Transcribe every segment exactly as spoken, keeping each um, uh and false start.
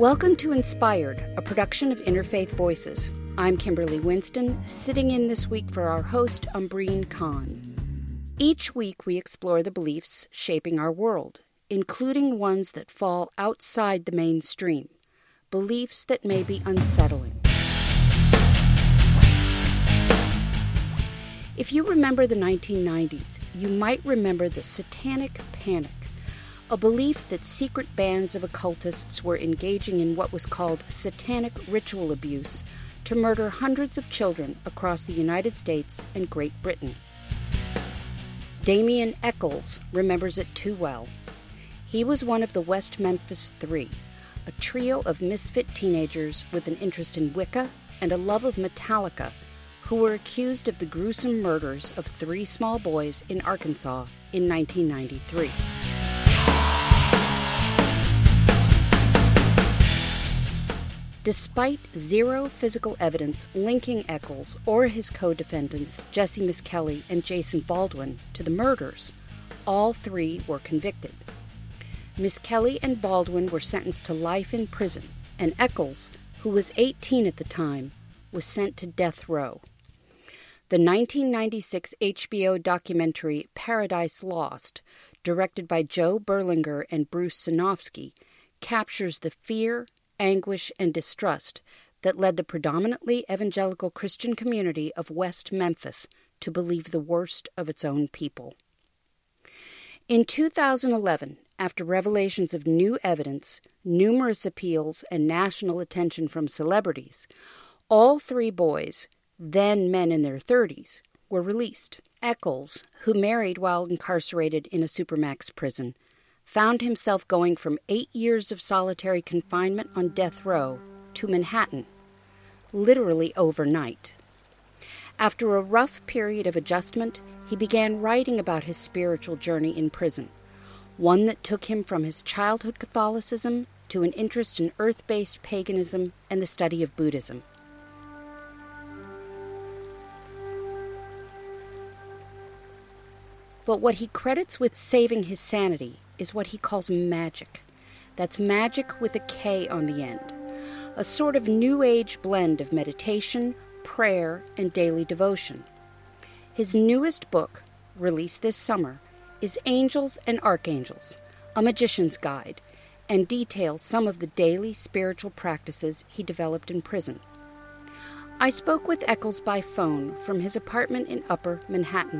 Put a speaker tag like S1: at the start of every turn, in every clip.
S1: Welcome to Inspired, a production of Interfaith Voices. I'm Kimberly Winston, sitting in this week for our host, Umbreen Khan. Each week we explore the beliefs shaping our world, including ones that fall outside the mainstream, beliefs that may be unsettling. If you remember the nineteen nineties, you might remember the Satanic Panic, a belief that secret bands of occultists were engaging in what was called satanic ritual abuse to murder hundreds of children across the United States and Great Britain. Damien Echols remembers it too well. He was one of the West Memphis Three, a trio of misfit teenagers with an interest in Wicca and a love of Metallica, who were accused of the gruesome murders of three small boys in Arkansas in nineteen ninety-three. Despite zero physical evidence linking Echols or his co-defendants, Jesse Misskelley and Jason Baldwin, to the murders, all three were convicted. Misskelley and Baldwin were sentenced to life in prison, and Echols, who was eighteen at the time, was sent to death row. The nineteen ninety-six H B O documentary Paradise Lost, directed by Joe Berlinger and Bruce Sinofsky, captures the fear, anguish, and distrust that led the predominantly evangelical Christian community of West Memphis to believe the worst of its own people. In two thousand eleven, after revelations of new evidence, numerous appeals, and national attention from celebrities, all three boys, then men in their thirties, were released. Echols, who married while incarcerated in a Supermax prison, found himself going from eight years of solitary confinement on death row to Manhattan, literally overnight. After a rough period of adjustment, he began writing about his spiritual journey in prison, one that took him from his childhood Catholicism to an interest in earth-based paganism and the study of Buddhism. But what he credits with saving his sanity is what he calls magic. That's magic with a K on the end, a sort of New Age blend of meditation, prayer, and daily devotion. His newest book, released this summer, is Angels and Archangels, a magician's guide, and details some of the daily spiritual practices he developed in prison. I spoke with Echols by phone from his apartment in Upper Manhattan.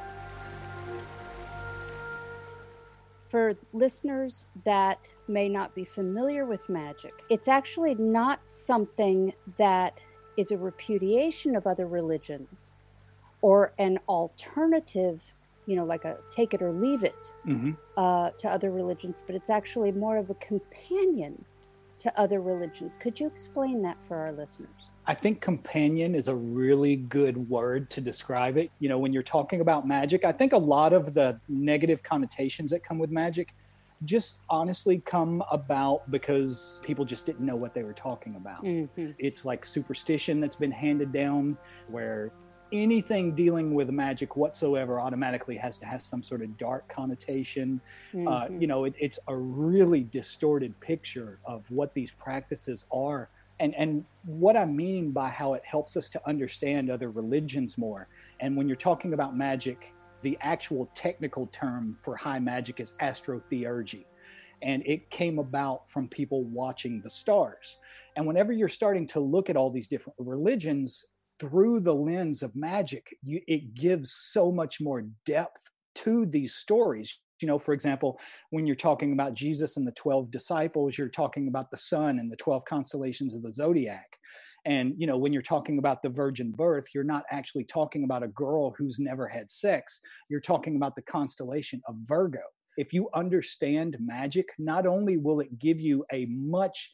S1: For listeners that may not be familiar with magic, it's actually not something that is a repudiation of other religions or an alternative, you know, like a take it or leave it mm-hmm. uh, to other religions, but it's actually more of a companion to other religions. Could you explain that for our listeners?
S2: I think companion is a really good word to describe it. You know, when you're talking about magic, I think a lot of the negative connotations that come with magic just honestly come about because people just didn't know what they were talking about. Mm-hmm. It's like superstition that's been handed down, where anything dealing with magic whatsoever automatically has to have some sort of dark connotation. Mm-hmm. Uh, you know, it, it's a really distorted picture of what these practices are. And and what I mean by how it helps us to understand other religions more. And when you're talking about magic, the actual technical term for high magic is astrotheurgy. And it came about from people watching the stars. And whenever you're starting to look at all these different religions through the lens of magic, you, it gives so much more depth to these stories. You know, for example, when you're talking about Jesus and the twelve disciples, you're talking about the sun and the twelve constellations of the zodiac. And, you know, when you're talking about the virgin birth, you're not actually talking about a girl who's never had sex. You're talking about the constellation of Virgo. If you understand magic, not only will it give you a much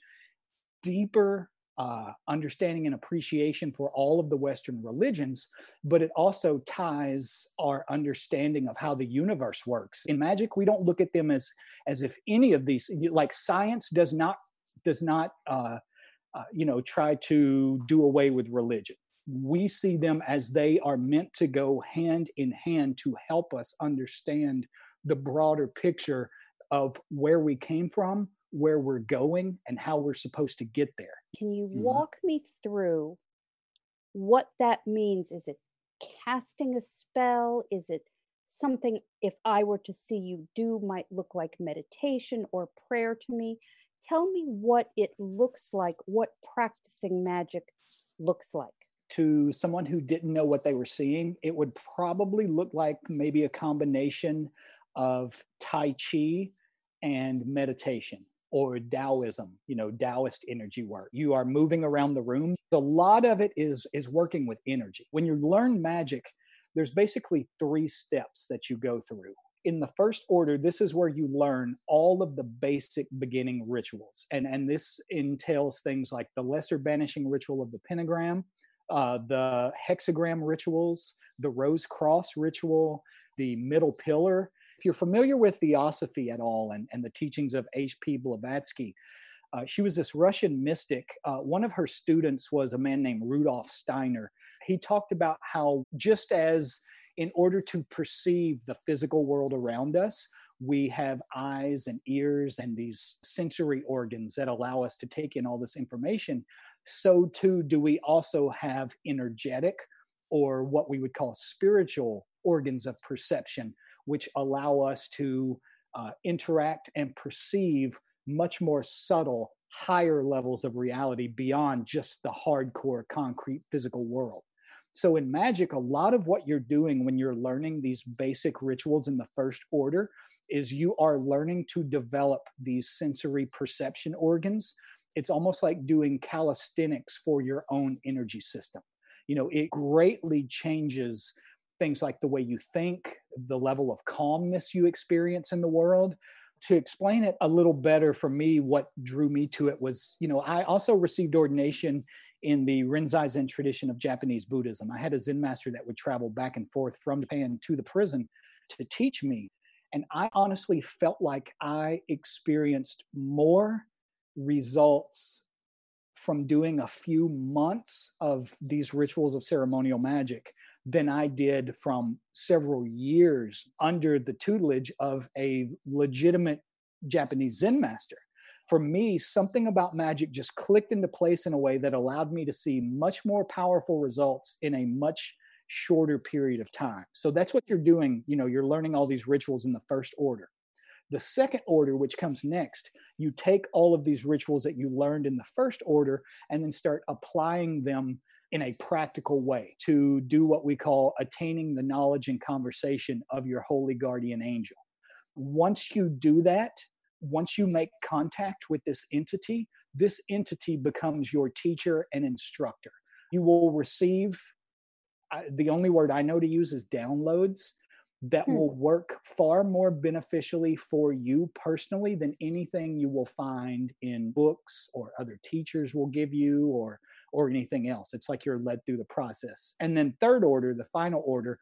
S2: deeper uh, understanding and appreciation for all of the Western religions, but it also ties our understanding of how the universe works. In magic, we don't look at them as as if any of these, like science does not does not uh, uh, you know try to do away with religion. We see them as they are meant to go hand in hand to help us understand the broader picture of where we came from, where we're going and how we're supposed to get there.
S1: Can you
S2: Mhm.
S1: walk me through what that means? Is it casting a spell? Is it something, if I were to see you do, might look like meditation or prayer to me? Tell me what it looks like, what practicing magic looks like.
S2: To someone who didn't know what they were seeing, it would probably look like maybe a combination of Tai Chi and meditation, or Taoism, you know, Taoist energy work. You are moving around the room. A lot of it is is working with energy. When you learn magic, there's basically three steps that you go through. In the first order, this is where you learn all of the basic beginning rituals. And, and this entails things like the lesser banishing ritual of the pentagram, uh, the hexagram rituals, the rose cross ritual, the middle pillar. If you're familiar with Theosophy at all and, and the teachings of H P Blavatsky, uh, she was this Russian mystic. Uh, one of her students was a man named Rudolf Steiner. He talked about how just as in order to perceive the physical world around us, we have eyes and ears and these sensory organs that allow us to take in all this information, so too do we also have energetic, or what we would call spiritual, organs of perception, which allow us to uh, interact and perceive much more subtle, higher levels of reality beyond just the hardcore, concrete, physical world. So in magic, a lot of what you're doing when you're learning these basic rituals in the first order is you are learning to develop these sensory perception organs. It's almost like doing calisthenics for your own energy system. You know, it greatly changes things like the way you think, the level of calmness you experience in the world. To explain it a little better for me, what drew me to it was, you know, I also received ordination in the Rinzai Zen tradition of Japanese Buddhism. I had a Zen master that would travel back and forth from Japan to the prison to teach me. And I honestly felt like I experienced more results from doing a few months of these rituals of ceremonial magic than I did from several years under the tutelage of a legitimate Japanese Zen master. For me, something about magic just clicked into place in a way that allowed me to see much more powerful results in a much shorter period of time. So that's what you're doing. You know, you're learning all these rituals in the first order. The second order, which comes next, you take all of these rituals that you learned in the first order and then start applying them in a practical way to do what we call attaining the knowledge and conversation of your holy guardian angel. Once you do that, once you make contact with this entity, this entity becomes your teacher and instructor. You will receive, uh, the only word I know to use is downloads that hmm. will work far more beneficially for you personally than anything you will find in books or other teachers will give you, or or anything else. It's like you're led through the process. And then third order, the final order,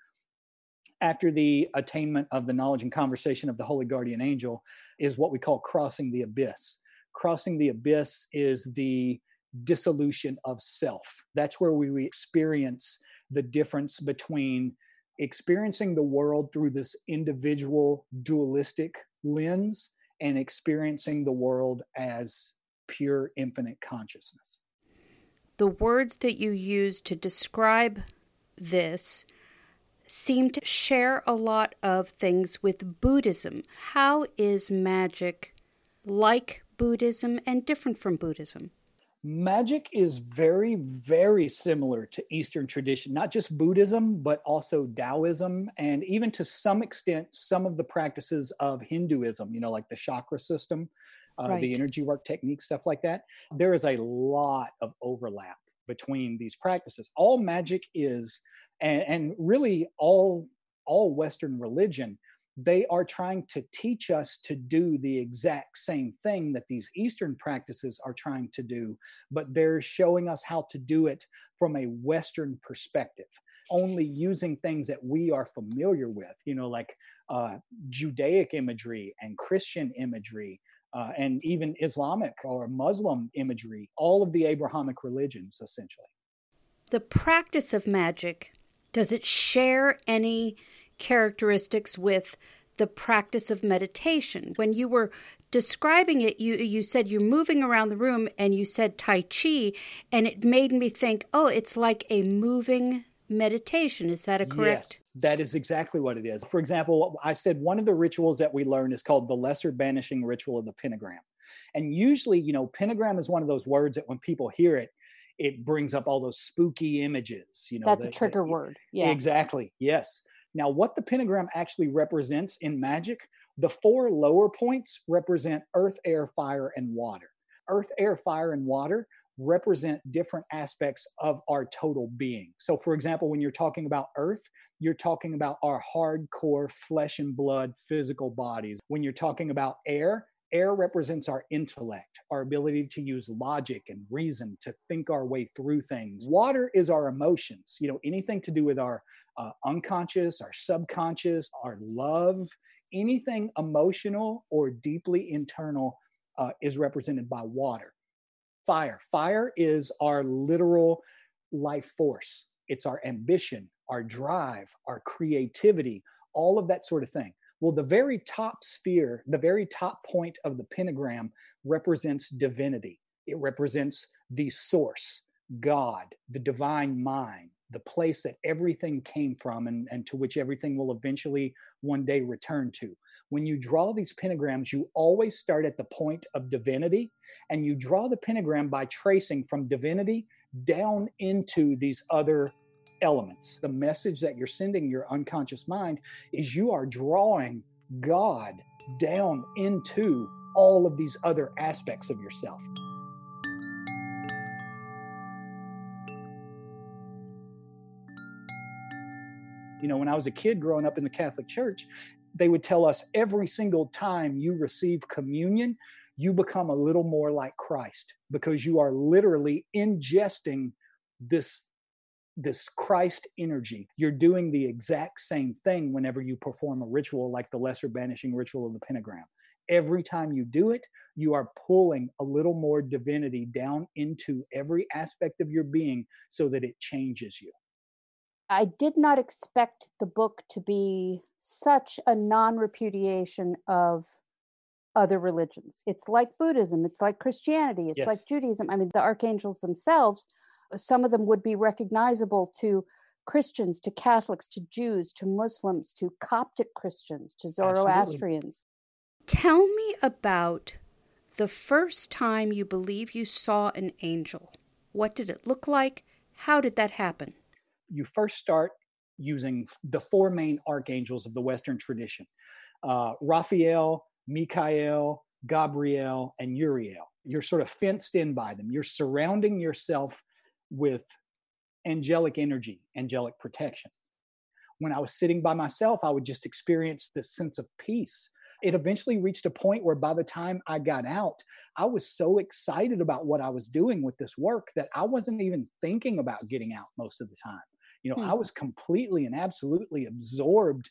S2: after the attainment of the knowledge and conversation of the holy guardian angel, is what we call crossing the abyss. Crossing the abyss is the dissolution of self. That's where we experience the difference between experiencing the world through this individual dualistic lens and experiencing the world as pure infinite consciousness.
S1: The words that you use to describe this seem to share a lot of things with Buddhism. How is magic like Buddhism and different from Buddhism?
S2: Magic is very, very similar to Eastern tradition, not just Buddhism, but also Taoism, and even to some extent, some of the practices of Hinduism, you know, like the chakra system, uh, right. the energy work techniques, stuff like that. There is a lot of overlap between these practices. All magic is, and, and really all, all Western religion, they are trying to teach us to do the exact same thing that these Eastern practices are trying to do, but they're showing us how to do it from a Western perspective, only using things that we are familiar with, you know, like uh, Judaic imagery and Christian imagery, uh, and even Islamic or Muslim imagery, all of the Abrahamic religions, essentially.
S1: The practice of magic, does it share any characteristics with the practice of meditation. When you were describing it, you you said you're moving around the room and you said Tai Chi, and it made me think, oh, it's like a moving meditation. Is that a correct?
S2: Yes, that is exactly what it is. For example, I said one of the rituals that we learn is called the lesser banishing ritual of the pentagram. And usually, you know, pentagram is one of those words that when people hear it, it brings up all those spooky images, you know.
S1: That's
S2: that,
S1: a trigger
S2: that,
S1: word. Yeah.
S2: Exactly. Yes. Now, what the pentagram actually represents in magic, the four lower points represent earth, air, fire, and water. Earth, air, fire, and water represent different aspects of our total being. So, for example, when you're talking about earth, you're talking about our hardcore flesh and blood physical bodies. When you're talking about air, air represents our intellect, our ability to use logic and reason to think our way through things. Water is our emotions, you know, anything to do with our uh, unconscious, our subconscious, our love, anything emotional or deeply internal uh, is represented by water. Fire. Fire is our literal life force. It's our ambition, our drive, our creativity, all of that sort of thing. Well, the very top sphere, the very top point of the pentagram represents divinity. It represents the source, God, the divine mind, the place that everything came from and, and to which everything will eventually one day return to. When you draw these pentagrams, you always start at the point of divinity, and you draw the pentagram by tracing from divinity down into these other elements. The message that you're sending your unconscious mind is you are drawing God down into all of these other aspects of yourself. You know, when I was a kid growing up in the Catholic Church, they would tell us every single time you receive communion, you become a little more like Christ because you are literally ingesting this this Christ energy. You're doing the exact same thing whenever you perform a ritual like the lesser banishing ritual of the pentagram. Every time you do it, you are pulling a little more divinity down into every aspect of your being so that it changes you.
S1: I did not expect the book to be such a non-repudiation of other religions. It's like Buddhism, it's like Christianity, it's
S2: Yes.
S1: like Judaism. I mean, the archangels themselves, some of them would be recognizable to Christians, to Catholics, to Jews, to Muslims, to Coptic Christians, to Zoroastrians. Absolutely. Tell me about the first time you believe you saw an angel. What did it look like? How did that happen?
S2: You first start using the four main archangels of the Western tradition, uh, Raphael, Michael, Gabriel, and Uriel. You're sort of fenced in by them. You're surrounding yourself with angelic energy, angelic protection. When I was sitting by myself, I would just experience this sense of peace. It eventually reached a point where by the time I got out, I was so excited about what I was doing with this work that I wasn't even thinking about getting out most of the time. You know, hmm. I was completely and absolutely absorbed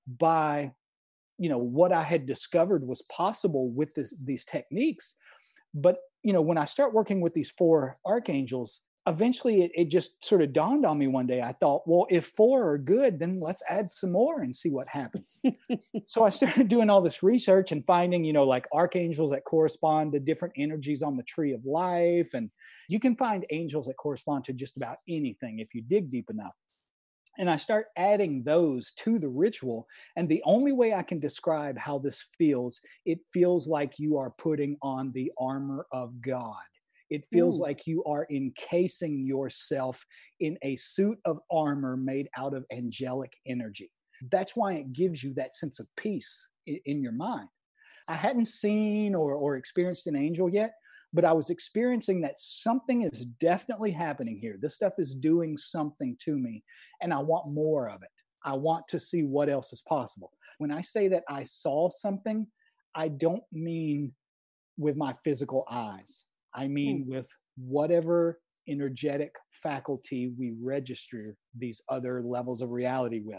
S2: by, you know, what I had discovered was possible with this, these techniques. But, you know, when I start working with these four archangels, eventually it, it just sort of dawned on me one day. I thought, well, if four are good, then let's add some more and see what happens. So I started doing all this research and finding, you know, like archangels that correspond to different energies on the tree of life. And you can find angels that correspond to just about anything if you dig deep enough. And I start adding those to the ritual. And the only way I can describe how this feels, it feels like you are putting on the armor of God. It feels Ooh. Like you are encasing yourself in a suit of armor made out of angelic energy. That's why it gives you that sense of peace in, in your mind. I hadn't seen or, or experienced an angel yet, but I was experiencing that something is definitely happening here. This stuff is doing something to me, and I want more of it. I want to see what else is possible. When I say that I saw something, I don't mean with my physical eyes. I mean hmm. with whatever energetic faculty we register these other levels of reality with.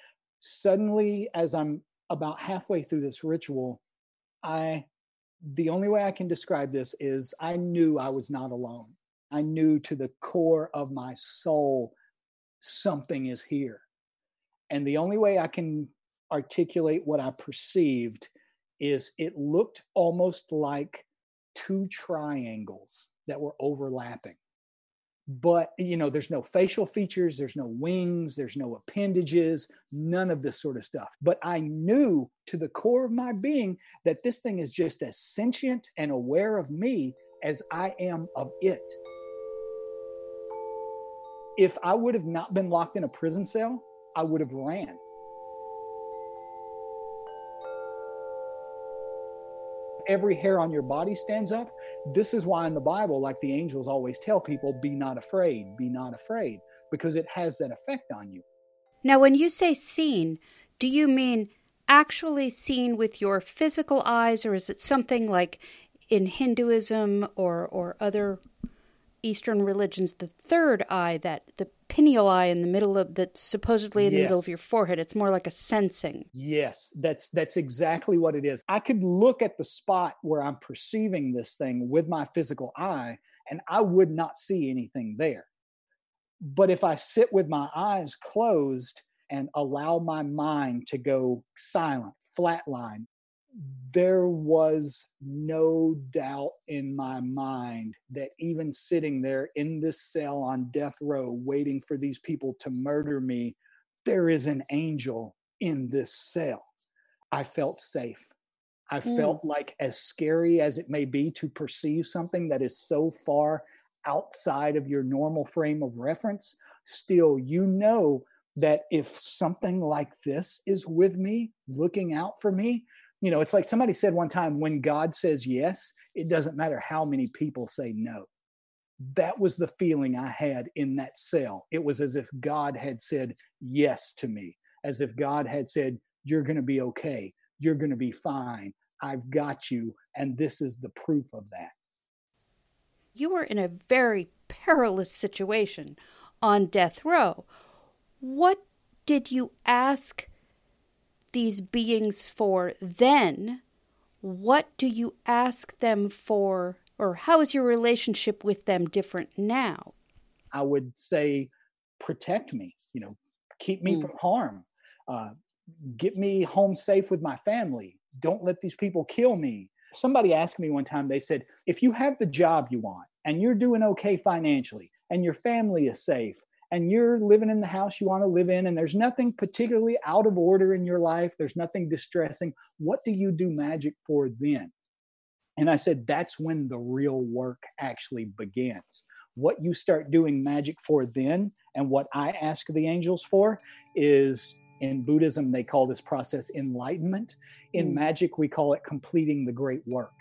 S2: Suddenly, as I'm about halfway through this ritual, I the only way I can describe this is I knew I was not alone. I knew to the core of my soul, something is here. And the only way I can articulate what I perceived is it looked almost like two triangles that were overlapping. But, you know, there's no facial features, there's no wings, there's no appendages, none of this sort of stuff. But I knew to the core of my being that this thing is just as sentient and aware of me as I am of it. If I would have not been locked in a prison cell, I would have ran. Every hair on your body stands up. This is why in the Bible, like the angels always tell people, be not afraid, be not afraid, because it has that effect on you.
S1: Now, when you say seen, do you mean actually seen with your physical eyes, or is it something like in Hinduism or, or other Eastern religions, the third eye, that the pineal eye in the middle of, that's supposedly in yes. the middle of your forehead? It's more like a sensing.
S2: Yes, that's that's exactly what it is. I could look at the spot where I'm perceiving this thing with my physical eye, and I would not see anything there. But if I sit with my eyes closed and allow my mind to go silent, flatline, there was no doubt in my mind that even sitting there in this cell on death row, waiting for these people to murder me, there is an angel in this cell. I felt safe. I mm. felt like, as scary as it may be to perceive something that is so far outside of your normal frame of reference, still, you know that if something like this is with me, looking out for me, you know, it's like somebody said one time, when God says yes, it doesn't matter how many people say no. That was the feeling I had in that cell. It was as if God had said yes to me, as if God had said, you're going to be okay. You're going to be fine. I've got you. And this is the proof of that.
S1: You were in a very perilous situation on death row. What did you ask these beings for then? What do you ask them for, or how is your relationship with them different now?
S2: I would say, protect me, you know, keep me mm. from harm, uh, get me home safe with my family. Don't let these people kill me. Somebody asked me one time, they said, if you have the job you want and you're doing okay financially and your family is safe, and you're living in the house you want to live in, and there's nothing particularly out of order in your life, there's nothing distressing, what do you do magic for then? And I said, that's when the real work actually begins. What you start doing magic for then, and what I ask the angels for, is, in Buddhism, they call this process enlightenment. In mm. magic, we call it completing the great work.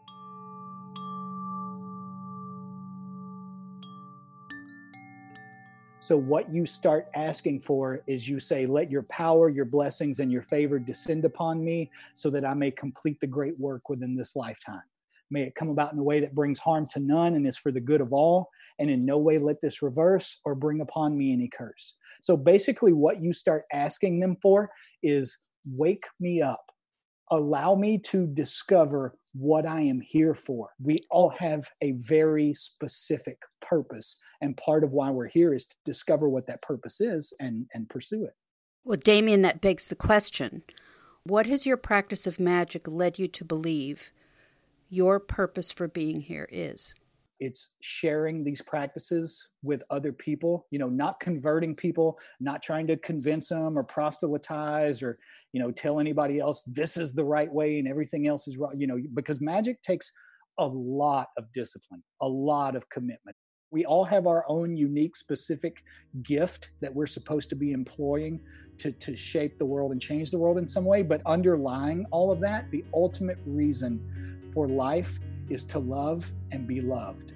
S2: So what you start asking for is, you say, let your power, your blessings, and your favor descend upon me so that I may complete the great work within this lifetime. May it come about in a way that brings harm to none and is for the good of all, and in no way let this reverse or bring upon me any curse. So basically what you start asking them for is, wake me up. Allow me to discover what I am here for. We all have a very specific purpose, and part of why we're here is to discover what that purpose is and, and pursue it.
S1: Well, Damien, that begs the question. What has your practice of magic led you to believe your purpose for being here is?
S2: It's sharing these practices with other people, you know, not converting people, not trying to convince them or proselytize or, you know, tell anybody else this is the right way and everything else is wrong, you know, because magic takes a lot of discipline, a lot of commitment. We all have our own unique, specific gift that we're supposed to be employing to, to shape the world and change the world in some way. But underlying all of that, the ultimate reason for life is to love and be loved.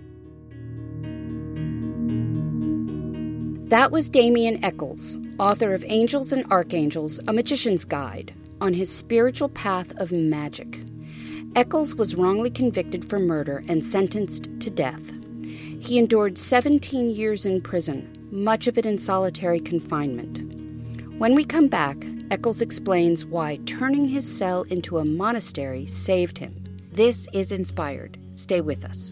S1: That was Damien Echols, author of Angels and Archangels, A Magician's Guide, on his spiritual path of magic. Echols was wrongly convicted for murder and sentenced to death. He endured seventeen years in prison, much of it in solitary confinement. When we come back, Echols explains why turning his cell into a monastery saved him. This is Inspired. Stay with us.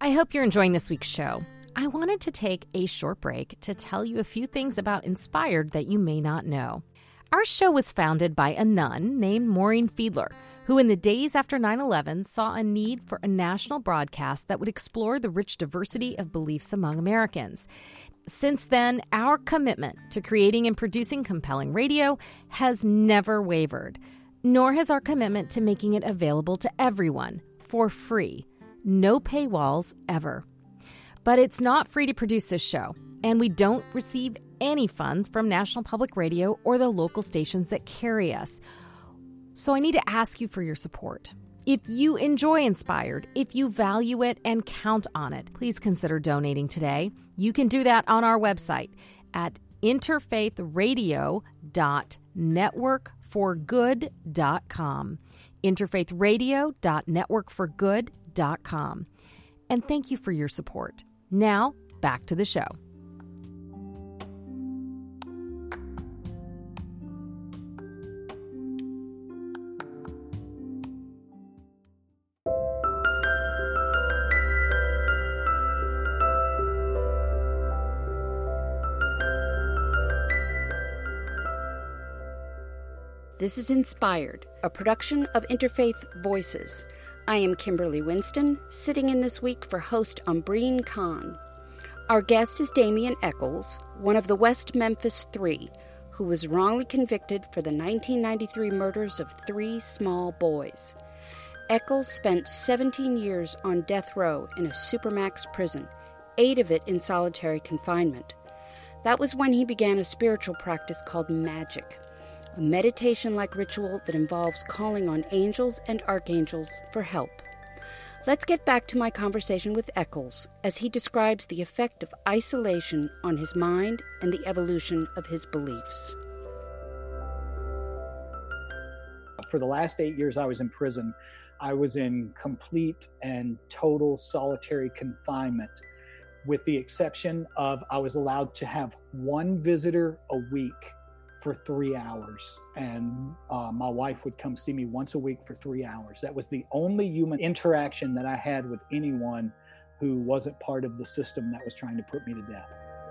S3: I hope you're enjoying this week's show. I wanted to take a short break to tell you a few things about Inspired that you may not know. Our show was founded by a nun named Maureen Fiedler, who in the days after nine eleven saw a need for a national broadcast that would explore the rich diversity of beliefs among Americans. Since then, our commitment to creating and producing compelling radio has never wavered, nor has our commitment to making it available to everyone for free. No paywalls ever. But it's not free to produce this show, and we don't receive any funds from National Public Radio or the local stations that carry us. So I need to ask you for your support. If you enjoy Inspired, if you value it and count on it, please consider donating today. You can do that on our website at interfaithradio dot network for good dot com. interfaithradio dot network for good dot com. And thank you for your support. Now, back to the show.
S1: This is Inspired, a production of Interfaith Voices. I am Kimberly Winston, sitting in this week for host Umbreen Khan. Our guest is Damien Echols, one of the West Memphis Three, who was wrongly convicted for the nineteen ninety-three murders of three small boys. Echols spent seventeen years on death row in a supermax prison, eight of it in solitary confinement. That was when he began a spiritual practice called magic, a meditation-like ritual that involves calling on angels and archangels for help. Let's get back to my conversation with Echols as he describes the effect of isolation on his mind and the evolution of his beliefs.
S2: For the last eight years I was in prison, I was in complete and total solitary confinement, with the exception of I was allowed to have one visitor a week for three hours. And uh, my wife would come see me once a week for three hours. That was the only human interaction that I had with anyone who wasn't part of the system that was trying to put me to death.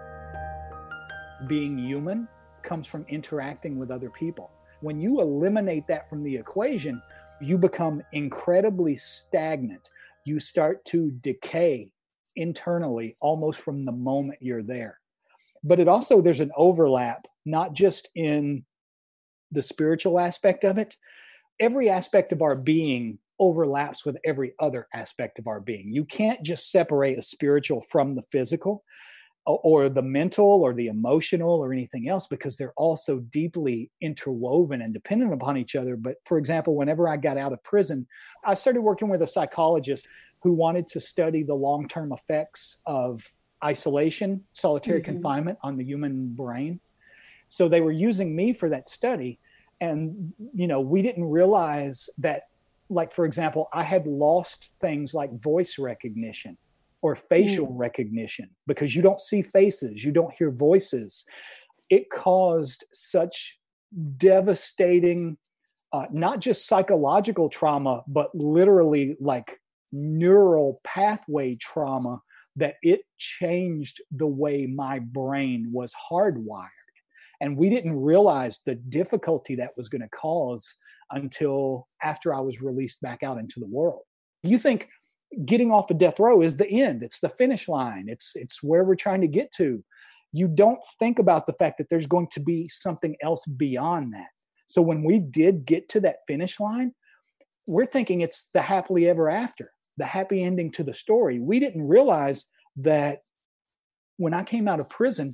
S2: Being human comes from interacting with other people. When you eliminate that from the equation, you become incredibly stagnant. You start to decay internally almost from the moment you're there. But it also, there's an overlap, not just in the spiritual aspect of it. Every aspect of our being overlaps with every other aspect of our being. You can't just separate the spiritual from the physical or the mental or the emotional or anything else, because they're all so deeply interwoven and dependent upon each other. But for example, whenever I got out of prison, I started working with a psychologist who wanted to study the long-term effects of isolation, solitary mm-hmm. confinement on the human brain. So they were using me for that study. And, you know, we didn't realize that, like, for example, I had lost things like voice recognition or facial mm. recognition, because you don't see faces, you don't hear voices. It caused such devastating, uh, not just psychological trauma, but literally like neural pathway trauma, that it changed the way my brain was hardwired. And we didn't realize the difficulty that was going to cause until after I was released back out into the world. You think getting off of death row is the end. It's the finish line. It's, it's where we're trying to get to. You don't think about the fact that there's going to be something else beyond that. So when we did get to that finish line, we're thinking it's the happily ever after, the happy ending to the story. We didn't realize that when I came out of prison,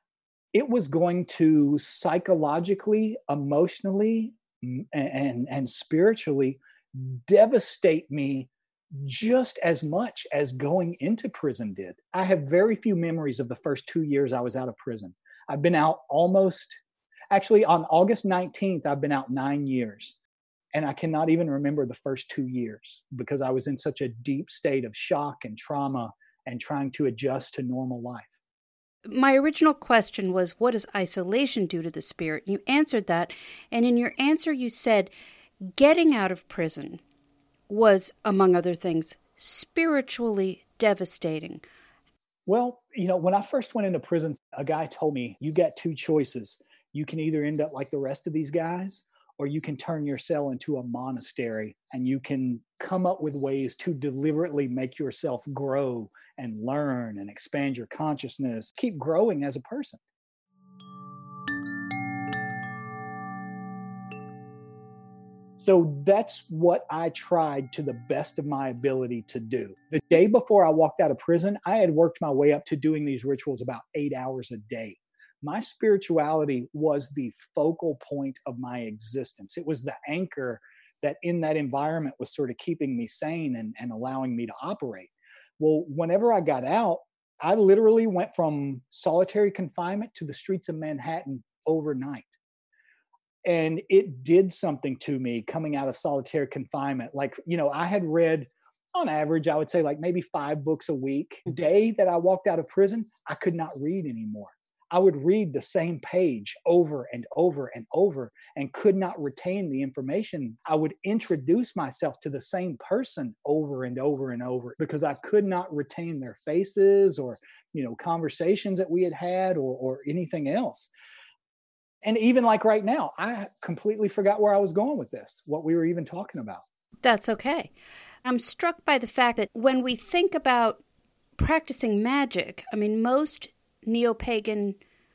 S2: it was going to psychologically, emotionally, and, and, and spiritually devastate me just as much as going into prison did. I have very few memories of the first two years I was out of prison. I've been out almost, actually on August nineteenth, I've been out nine years. And I cannot even remember the first two years because I was in such a deep state of shock and trauma and trying to adjust to normal life.
S1: My original question was, what does isolation do to the spirit? You answered that. And in your answer, you said getting out of prison was, among other things, spiritually devastating.
S2: Well, you know, when I first went into prison, a guy told me, you got two choices. You can either end up like the rest of these guys, or you can turn your cell into a monastery and you can come up with ways to deliberately make yourself grow and learn and expand your consciousness, keep growing as a person. So that's what I tried to the best of my ability to do. The day before I walked out of prison, I had worked my way up to doing these rituals about eight hours a day. My spirituality was the focal point of my existence. It was the anchor that in that environment was sort of keeping me sane and, and allowing me to operate. Well, whenever I got out, I literally went from solitary confinement to the streets of Manhattan overnight. And it did something to me coming out of solitary confinement. Like, you know, I had read on average, I would say like maybe five books a week. The day that I walked out of prison, I could not read anymore. I would read the same page over and over and over and could not retain the information. I would introduce myself to the same person over and over and over because I could not retain their faces or, you know, conversations that we had had or, or anything else. And even like right now, I completely forgot where I was going with this, what we were even talking about.
S1: That's okay. I'm struck by the fact that when we think about practicing magic, I mean, most neo-pagan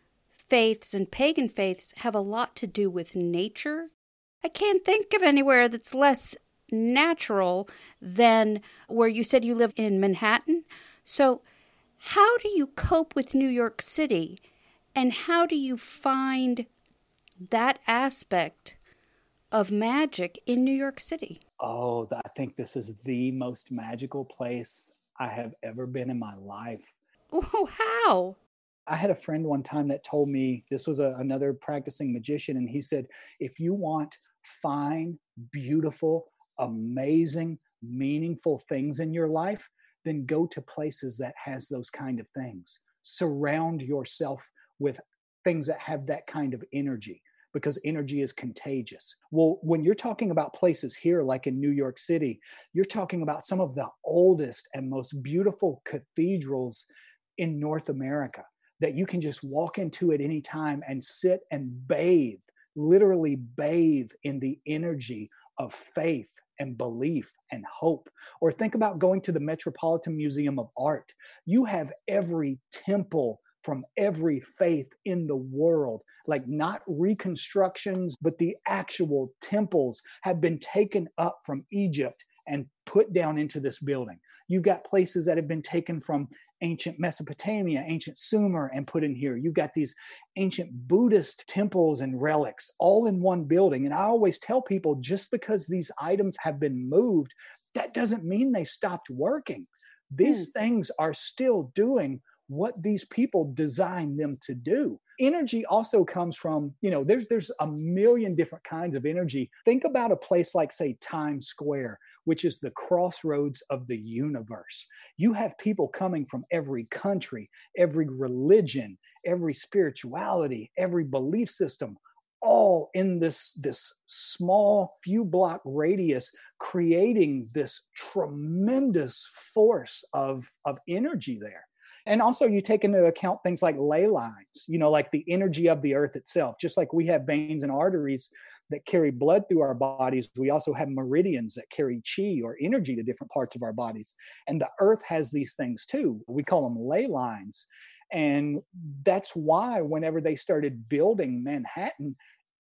S1: faiths and pagan faiths have a lot to do with nature. I can't think of anywhere that's less natural than where you said you live in Manhattan. So how do you cope with New York City, and how do you find that aspect of magic in New York City?
S2: Oh, I think this is the most magical place I have ever been in my life.
S1: Oh, how?
S2: I had a friend one time that told me, this was a, another practicing magician, and he said, if you want fine, beautiful, amazing, meaningful things in your life, then go to places that has those kind of things. Surround yourself with things that have that kind of energy, because energy is contagious. Well, when you're talking about places here, like in New York City, you're talking about some of the oldest and most beautiful cathedrals in North America that you can just walk into at any time and sit and bathe, literally bathe in the energy of faith and belief and hope. Or think about going to the Metropolitan Museum of Art. You have every temple from every faith in the world, like not reconstructions, but the actual temples have been taken up from Egypt and put down into this building. You've got places that have been taken from ancient Mesopotamia, ancient Sumer, and put in here. You've got these ancient Buddhist temples and relics all in one building. And I always tell people, just because these items have been moved, that doesn't mean they stopped working. These hmm. things are still doing what these people designed them to do. Energy also comes from, you know, there's there's a million different kinds of energy. Think about a place like, say, Times Square, which is the crossroads of the universe. You have people coming from every country, every religion, every spirituality, every belief system, all in this, this small few block radius, creating this tremendous force of, of energy there. And also you take into account things like ley lines, you know, like the energy of the earth itself. Just like we have veins and arteries that carry blood through our bodies, we also have meridians that carry chi or energy to different parts of our bodies. And the earth has these things too. We call them ley lines. And that's why whenever they started building Manhattan,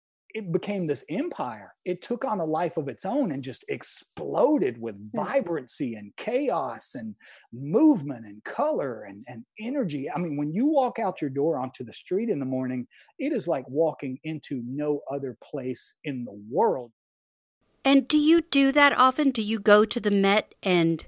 S2: it became this empire. It took on a life of its own and just exploded with vibrancy and chaos and movement and color and, and energy. I mean, when you walk out your door onto the street in the morning, it is like walking into no other place in the world.
S1: And do you do that often? Do you go to the Met and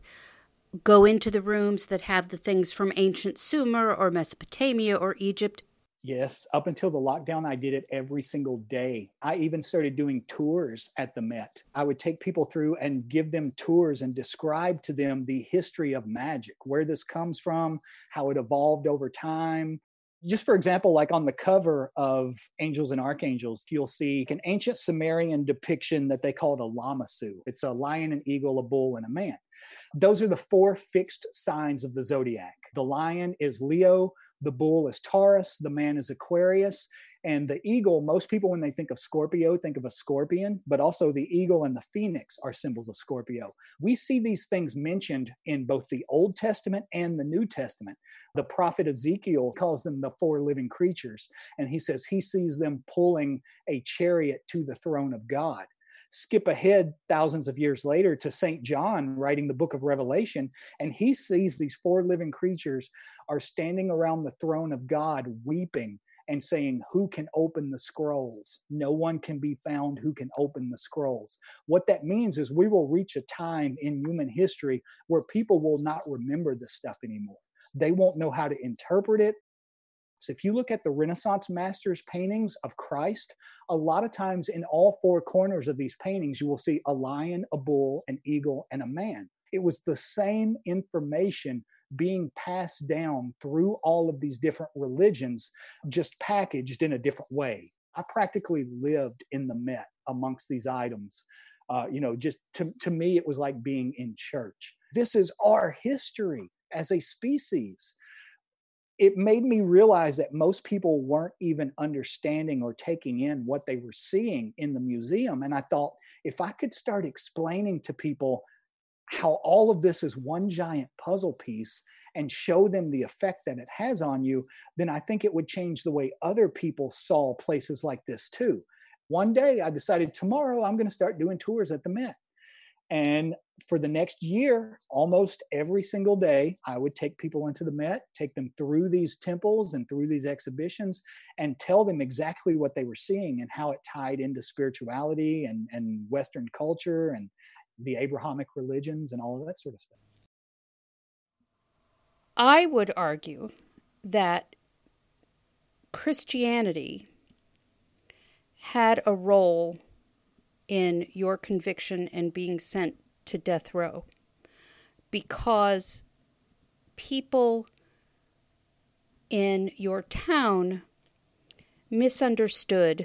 S1: go into the rooms that have the things from ancient Sumer or Mesopotamia or Egypt?
S2: Yes, up until the lockdown, I did it every single day. I even started doing tours at the Met. I would take people through and give them tours and describe to them the history of magic, where this comes from, how it evolved over time. Just for example, like on the cover of Angels and Archangels, you'll see an ancient Sumerian depiction that they called a Lamassu. It's a lion, an eagle, a bull, and a man. Those are the four fixed signs of the zodiac. The lion is Leo, the bull is Taurus, the man is Aquarius, and the eagle, most people, when they think of Scorpio, think of a scorpion, but also the eagle and the phoenix are symbols of Scorpio. We see these things mentioned in both the Old Testament and the New Testament. The prophet Ezekiel calls them the four living creatures, and he says he sees them pulling a chariot to the throne of God. Skip ahead thousands of years later to Saint John writing the book of Revelation, and he sees these four living creatures are standing around the throne of God weeping and saying, who can open the scrolls? No one can be found who can open the scrolls. What that means is we will reach a time in human history where people will not remember this stuff anymore. They won't know how to interpret it. So if you look at the Renaissance masters' paintings of Christ, a lot of times in all four corners of these paintings, you will see a lion, a bull, an eagle, and a man. It was the same information being passed down through all of these different religions, just packaged in a different way. I practically lived in the Met amongst these items. Uh, you know, just to, to me, it was like being in church. This is our history as a species. It made me realize that most people weren't even understanding or taking in what they were seeing in the museum. And I thought, if I could start explaining to people how all of this is one giant puzzle piece and show them the effect that it has on you, then I think it would change the way other people saw places like this too. One day I decided tomorrow I'm going to start doing tours at the Met. And for the next year, almost every single day, I would take people into the Met, take them through these temples and through these exhibitions, and tell them exactly what they were seeing and how it tied into spirituality and, and Western culture and the Abrahamic religions and all of that sort of stuff.
S1: I would argue that Christianity had a role in your conviction and being sent to death row, because people in your town misunderstood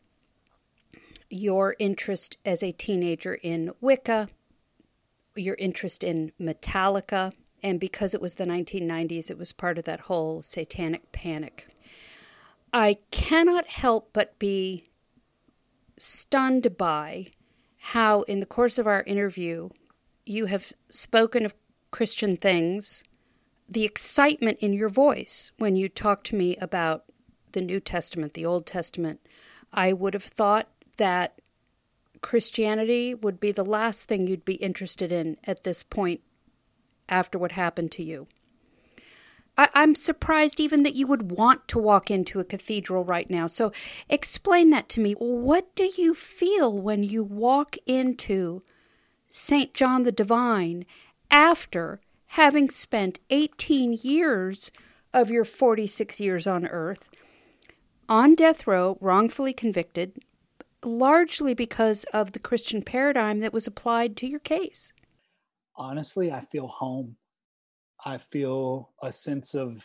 S1: your interest as a teenager in Wicca, your interest in Metallica, and because it was the nineteen nineties, it was part of that whole satanic panic. I cannot help but be stunned by how, in the course of our interview, you have spoken of Christian things, the excitement in your voice when you talk to me about the New Testament, the Old Testament. I would have thought that Christianity would be the last thing you'd be interested in at this point after what happened to you. I, I'm surprised even that you would want to walk into a cathedral right now. So explain that to me. What do you feel when you walk into Saint John the Divine after having spent eighteen years of your forty-six years on earth on death row, wrongfully convicted, largely because of the Christian paradigm that was applied to your case?
S2: Honestly, I feel home. I feel a sense of,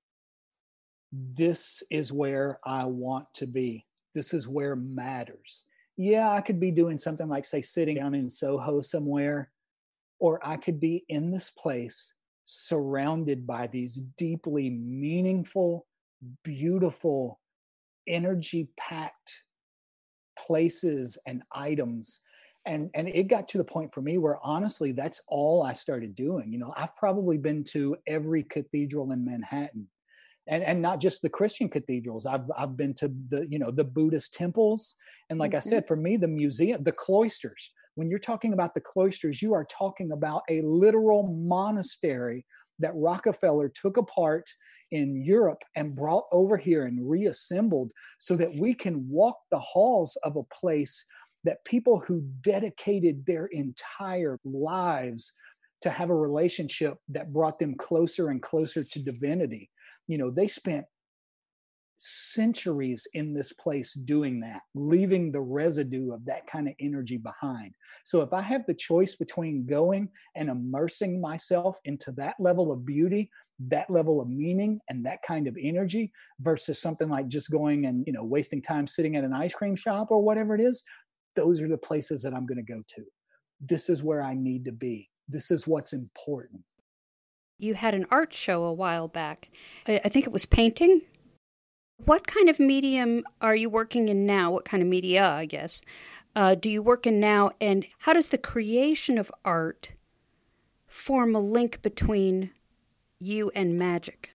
S2: this is where I want to be. This is where matters. Yeah, I could be doing something like, say, sitting down in Soho somewhere, or I could be in this place surrounded by these deeply meaningful, beautiful, energy-packed places and items. And, and it got to the point for me where, honestly, that's all I started doing. You know, I've probably been to every cathedral in Manhattan, and, and not just the Christian cathedrals. I've, I've been to the, you know, the Buddhist temples. And like mm-hmm. I said, for me, the museum, the cloisters, when you're talking about the cloisters, you are talking about a literal monastery that Rockefeller took apart in Europe and brought over here and reassembled so that we can walk the halls of a place that people who dedicated their entire lives to have a relationship that brought them closer and closer to divinity. You know, they spent centuries in this place doing that, leaving the residue of that kind of energy behind. So if I have the choice between going and immersing myself into that level of beauty, that level of meaning, and that kind of energy versus something like just going and, you know, wasting time sitting at an ice cream shop or whatever it is, those are the places that I'm going to go to. This is where I need to be. This is what's important.
S1: You had an art show a while back. I I think it was painting. What kind of medium are you working in now? What kind of media, I guess, uh, do you work in now? And how does the creation of art form a link between you and magic?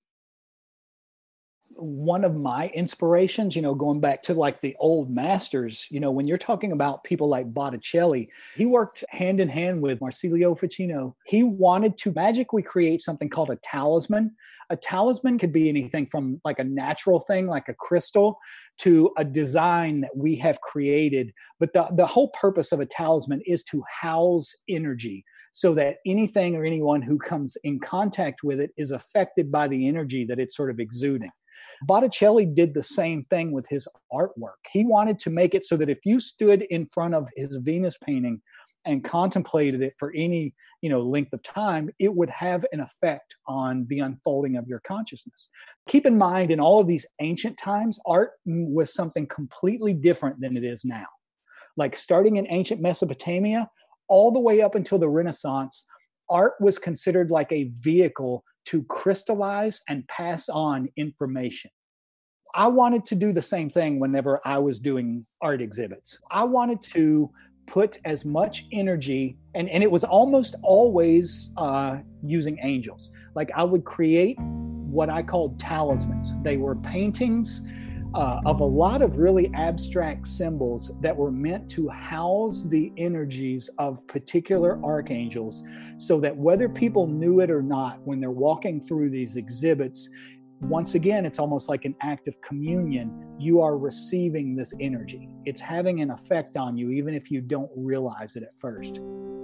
S2: One of my inspirations, you know, going back to like the old masters, you know, when you're talking about people like Botticelli, he worked hand in hand with Marsilio Ficino. He wanted to magically create something called a talisman. A talisman could be anything from like a natural thing, like a crystal, to a design that we have created. But the, the whole purpose of a talisman is to house energy so that anything or anyone who comes in contact with it is affected by the energy that it's sort of exuding. Botticelli did the same thing with his artwork. He wanted to make it so that if you stood in front of his Venus painting and contemplated it for any, you know, length of time, it would have an effect on the unfolding of your consciousness. Keep in mind, in all of these ancient times, art was something completely different than it is now. Like starting in ancient Mesopotamia, all the way up until the Renaissance, art was considered like a vehicle to crystallize and pass on information. I wanted to do the same thing whenever I was doing art exhibits. I wanted to put as much energy, and, and it was almost always uh, using angels. Like I would create what I called talismans. They were paintings uh, of a lot of really abstract symbols that were meant to house the energies of particular archangels, so that whether people knew it or not, when they're walking through these exhibits, once again, it's almost like an act of communion. You are receiving this energy. It's having an effect on you, even if you don't realize it at first.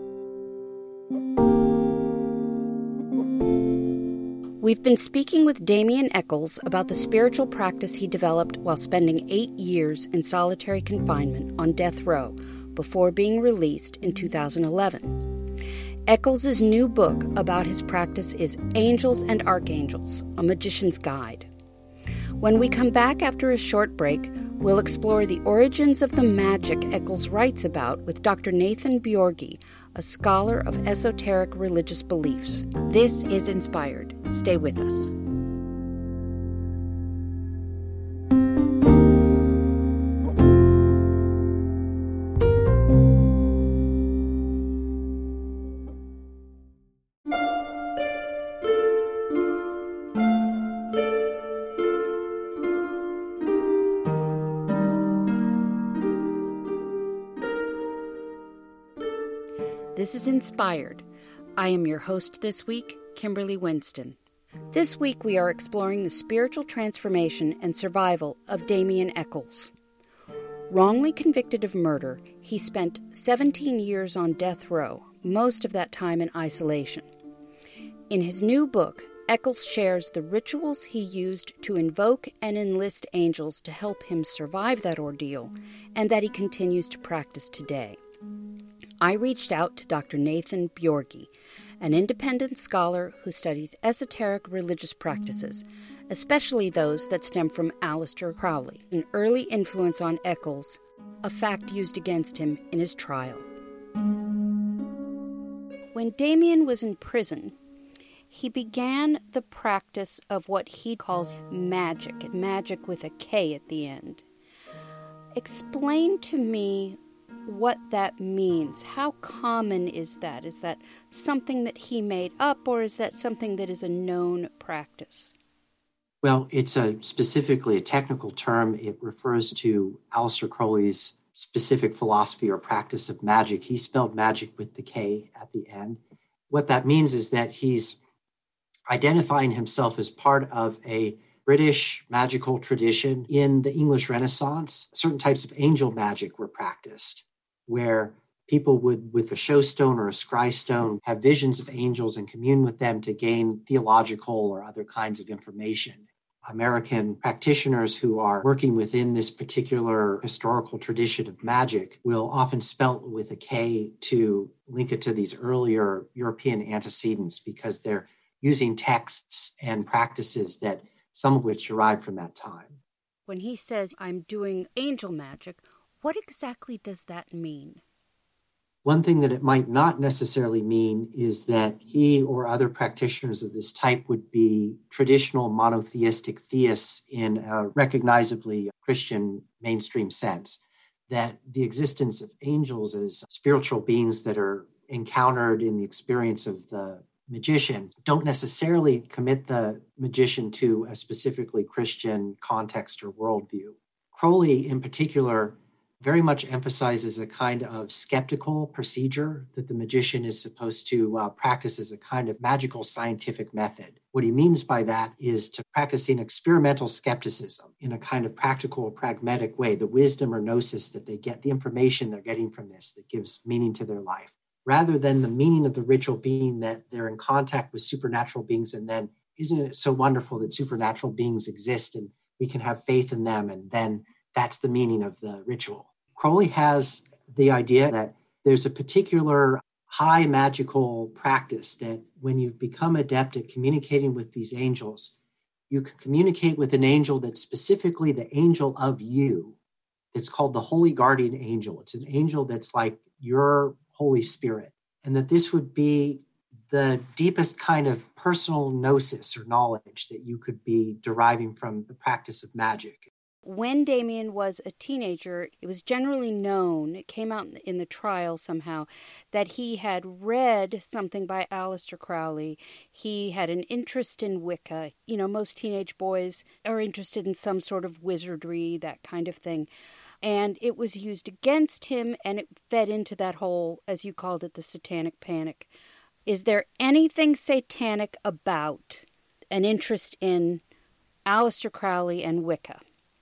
S1: We've been speaking with Damien Echols about the spiritual practice he developed while spending eight years in solitary confinement on death row before being released in two thousand eleven. Echols' new book about his practice is Angels and Archangels, A Magician's Guide. When we come back after a short break, we'll explore the origins of the magic Echols writes about with Doctor Nathan Bjorgi, a scholar of esoteric religious beliefs. This is Inspired. Stay with us. This is Inspired. I am your host this week, Kimberly Winston. This week we are exploring the spiritual transformation and survival of Damien Echols. Wrongly convicted of murder, he spent seventeen years on death row, most of that time in isolation. In his new book, Echols shares the rituals he used to invoke and enlist angels to help him survive that ordeal, and that he continues to practice today. I reached out to Doctor Nathan Bjorgi, an independent scholar who studies esoteric religious practices, especially those that stem from Aleister Crowley, an early influence on Echols, a fact used against him in his trial. When Damien was in prison, he began the practice of what he calls magic, magic with a K at the end. Explain to me what that means. How common is that? Is that something that he made up, or is that something that is a known practice?
S4: Well, it's a specifically a technical term. It refers to Aleister Crowley's specific philosophy or practice of magic. He spelled magic with the K at the end. What that means is that he's identifying himself as part of a British magical tradition. In the English Renaissance, certain types of angel magic were practiced, where people would, with a show stone or a scry stone, have visions of angels and commune with them to gain theological or other kinds of information. American practitioners who are working within this particular historical tradition of magic will often spell it with a K to link it to these earlier European antecedents because they're using texts and practices that some of which derive from that time.
S1: When he says, I'm doing angel magic, what exactly does that mean?
S4: One thing that it might not necessarily mean is that he or other practitioners of this type would be traditional monotheistic theists in a recognizably Christian mainstream sense, that the existence of angels as spiritual beings that are encountered in the experience of the magician don't necessarily commit the magician to a specifically Christian context or worldview. Crowley, in particular, very much emphasizes a kind of skeptical procedure that the magician is supposed to uh, practice as a kind of magical scientific method. What he means by that is to practicing experimental skepticism in a kind of practical, pragmatic way, the wisdom or gnosis that they get, the information they're getting from this that gives meaning to their life, rather than the meaning of the ritual being that they're in contact with supernatural beings. And then isn't it so wonderful that supernatural beings exist and we can have faith in them? And then that's the meaning of the ritual. Crowley has the idea that there's a particular high magical practice that when you've become adept at communicating with these angels, you can communicate with an angel that's specifically the angel of you. It's called the Holy Guardian Angel. It's an angel that's like your Holy Spirit. And that this would be the deepest kind of personal gnosis or knowledge that you could be deriving from the practice of magic.
S1: When Damien was a teenager, it was generally known, it came out in the trial somehow, that he had read something by Aleister Crowley. He had an interest in Wicca. You know, most teenage boys are interested in some sort of wizardry, that kind of thing. And it was used against him, and it fed into that whole, as you called it, the satanic panic. Is there anything satanic about an interest in Aleister Crowley and Wicca?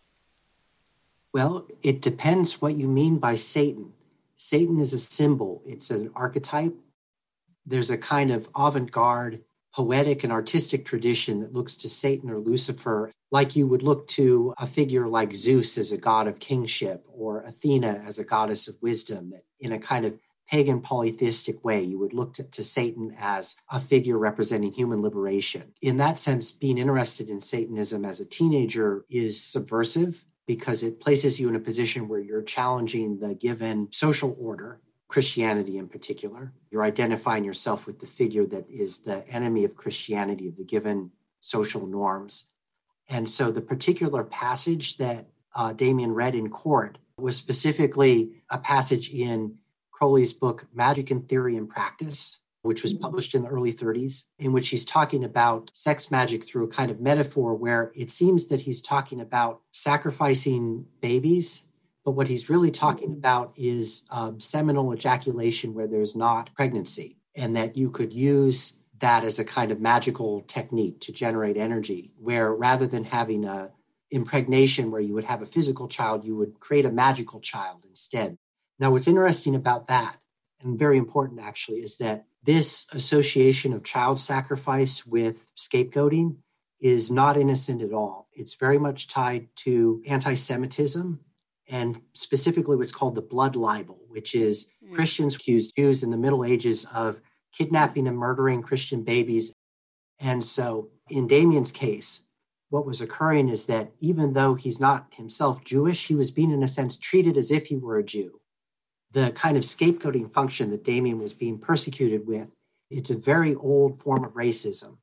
S4: Well, it depends what you mean by Satan. Satan is a symbol. It's an archetype. There's a kind of avant-garde, poetic and artistic tradition that looks to Satan or Lucifer like you would look to a figure like Zeus as a god of kingship or Athena as a goddess of wisdom. That in a kind of pagan polytheistic way, you would look to, to Satan as a figure representing human liberation. In that sense, being interested in Satanism as a teenager is subversive, because it places you in a position where you're challenging the given social order, Christianity in particular. You're identifying yourself with the figure that is the enemy of Christianity, of the given social norms. And so the particular passage that uh, Damien read in court was specifically a passage in Crowley's book, Magic in Theory and Practice, which was published in the early thirties, in which he's talking about sex magic through a kind of metaphor where it seems that he's talking about sacrificing babies, but what he's really talking about is um, seminal ejaculation where there's not pregnancy, and that you could use that as a kind of magical technique to generate energy, where rather than having a impregnation where you would have a physical child, you would create a magical child instead. Now, what's interesting about that, and very important actually, is that this association of child sacrifice with scapegoating is not innocent at all. It's very much tied to anti-Semitism and specifically what's called the blood libel, which is mm. Christians accused Jews in the Middle Ages of kidnapping and murdering Christian babies. And so in Damien's case, what was occurring is that even though he's not himself Jewish, he was being, in a sense, treated as if he were a Jew. The kind of scapegoating function that Damien was being persecuted with, it's a very old form of racism.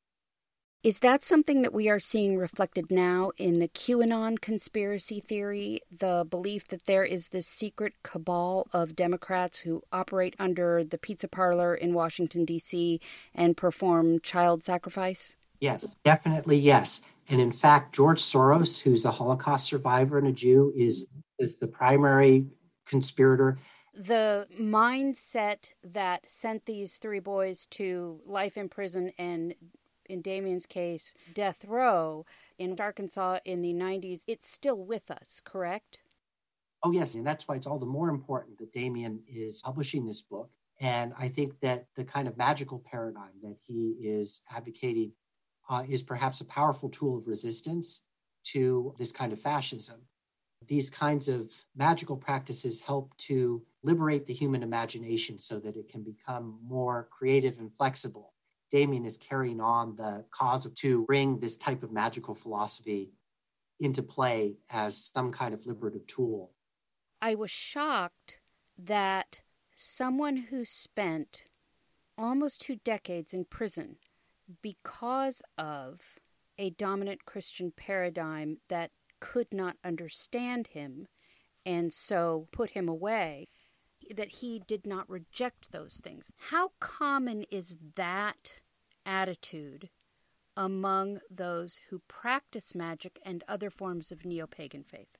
S1: Is that something that we are seeing reflected now in the QAnon conspiracy theory, the belief that there is this secret cabal of Democrats who operate under the pizza parlor in Washington, D C and perform child sacrifice?
S4: Yes, definitely yes. And in fact, George Soros, who's a Holocaust survivor and a Jew, is, is the primary conspirator.
S1: The mindset that sent these three boys to life in prison and, in Damien's case, death row in Arkansas in the nineties, it's still with us, correct?
S4: Oh, yes. And that's why it's all the more important that Damien is publishing this book. And I think that the kind of magical paradigm that he is advocating uh, is perhaps a powerful tool of resistance to this kind of fascism. These kinds of magical practices help to liberate the human imagination so that it can become more creative and flexible. Damien is carrying on the cause to bring this type of magical philosophy into play as some kind of liberative tool.
S1: I was shocked that someone who spent almost two decades in prison because of a dominant Christian paradigm that could not understand him and so put him away, that he did not reject those things. How common is that attitude among those who practice magic and other forms of neo-pagan faith?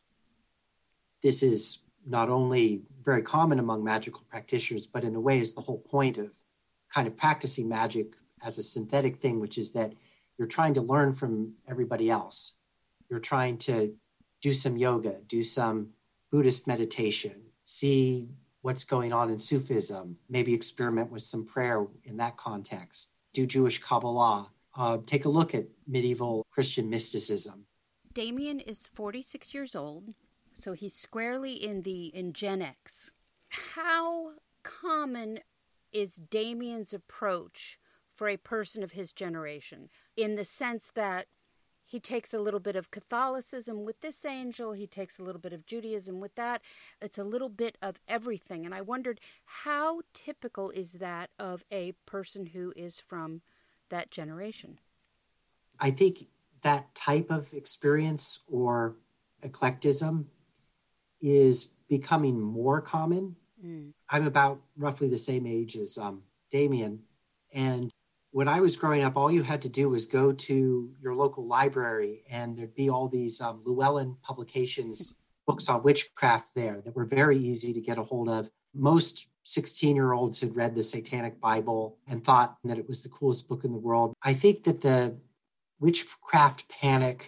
S4: This is not only very common among magical practitioners, but in a way is the whole point of kind of practicing magic as a synthetic thing, which is that you're trying to learn from everybody else. You're trying to do some yoga, do some Buddhist meditation, see what's going on in Sufism, maybe experiment with some prayer in that context, do Jewish Kabbalah, uh, take a look at medieval Christian mysticism.
S1: Damien is forty-six years old, so he's squarely in the in Gen X. How common is Damien's approach for a person of his generation, in the sense that he takes a little bit of Catholicism with this angel, he takes a little bit of Judaism with that. It's a little bit of everything. And I wondered, how typical is that of a person who is from that generation?
S4: I think that type of experience or eclecticism is becoming more common. Mm. I'm about roughly the same age as um, Damien. And when I was growing up, all you had to do was go to your local library and there'd be all these um, Llewellyn Publications books on witchcraft there that were very easy to get a hold of. Most sixteen-year-olds had read the Satanic Bible and thought that it was the coolest book in the world. I think that the witchcraft panic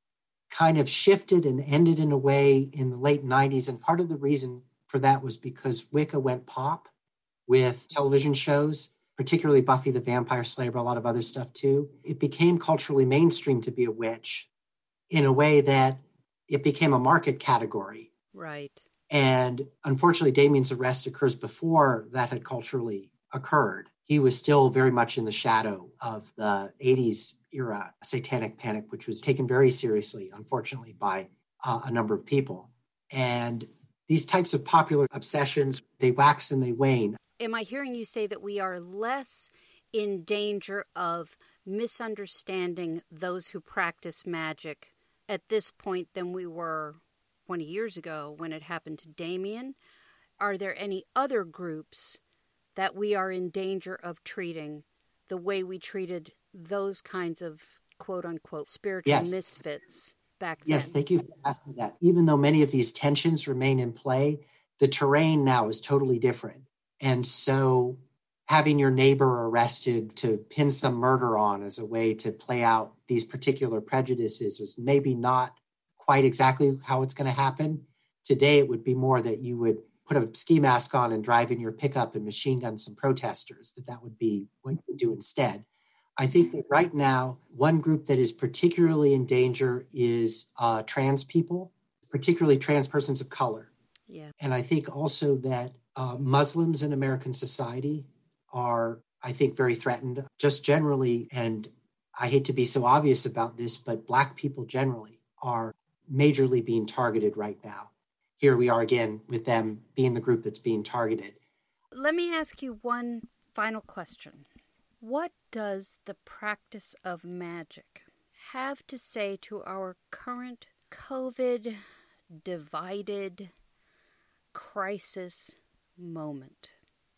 S4: kind of shifted and ended in a way in the late nineties. And part of the reason for that was because Wicca went pop with television shows, particularly Buffy the Vampire Slayer, but a lot of other stuff too. It became culturally mainstream to be a witch in a way that it became a market category.
S1: Right.
S4: And unfortunately, Damien's arrest occurs before that had culturally occurred. He was still very much in the shadow of the eighties era satanic panic, which was taken very seriously, unfortunately, by uh, a number of people. And these types of popular obsessions, they wax and they wane.
S1: Am I hearing you say that we are less in danger of misunderstanding those who practice magic at this point than we were twenty years ago when it happened to Damien? Are there any other groups that we are in danger of treating the way we treated those kinds of quote-unquote spiritual
S4: yes.
S1: misfits back then?
S4: Yes, thank you for asking that. Even though many of these tensions remain in play, the terrain now is totally different. And so having your neighbor arrested to pin some murder on as a way to play out these particular prejudices was maybe not quite exactly how it's going to happen. Today, it would be more that you would put a ski mask on and drive in your pickup and machine gun some protesters, that that would be what you would do instead. I think that right now, one group that is particularly in danger is uh, trans people, particularly trans persons of color.
S1: Yeah.
S4: And I think also that uh, Muslims in American society are, I think, very threatened just generally. And I hate to be so obvious about this, but Black people generally are majorly being targeted right now. Here we are again with them being the group that's being targeted.
S1: Let me ask you one final question. What does the practice of magic have to say to our current COVID divided crisis moment?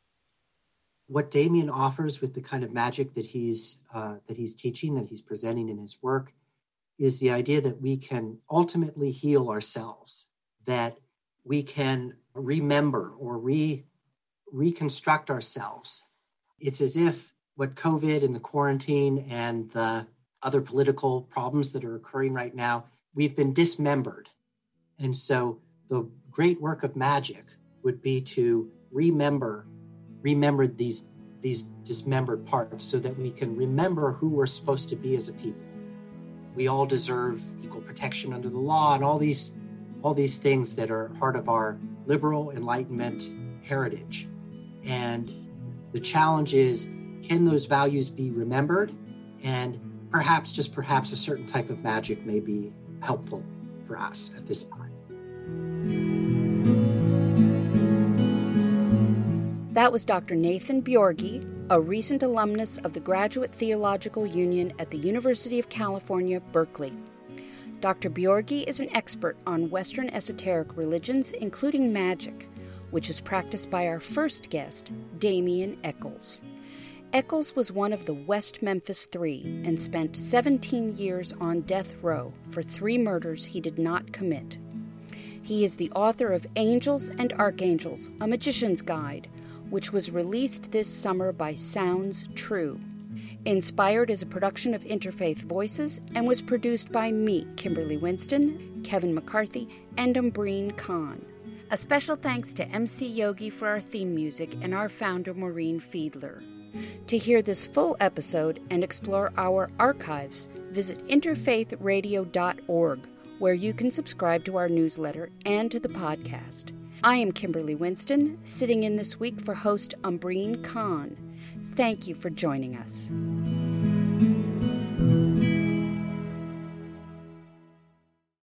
S4: What Damien offers with the kind of magic that he's uh, that he's teaching, that he's presenting in his work, is the idea that we can ultimately heal ourselves, that we can remember or re reconstruct ourselves. It's as if what COVID and the quarantine and the other political problems that are occurring right now, we've been dismembered. And so the great work of magic would be to remember, remember these, these dismembered parts so that we can remember who we're supposed to be as a people. we all deserve equal protection under the law, and all these, all these things that are part of our liberal Enlightenment heritage. And the challenge is, can those values be remembered? And perhaps, just perhaps, a certain type of magic may be helpful for us at this time.
S1: That was Doctor Nathan Bjorgi, a recent alumnus of the Graduate Theological Union at the University of California, Berkeley. Doctor Bjorgi is an expert on Western esoteric religions, including magic, which is practiced by our first guest, Damien Echols. Echols was one of the West Memphis Three and spent seventeen years on death row for three murders he did not commit. He is the author of Angels and Archangels, A Magician's Guide, which was released this summer by Sounds True. Inspired is a production of Interfaith Voices and was produced by me, Kimberly Winston, Kevin McCarthy, and Umbreen Khan. A special thanks to M C Yogi for our theme music and our founder, Maureen Fiedler. To hear this full episode and explore our archives, visit interfaith radio dot org, where you can subscribe to our newsletter and to the podcast. I am Kimberly Winston, sitting in this week for host Umbreen Khan. Thank you for joining us.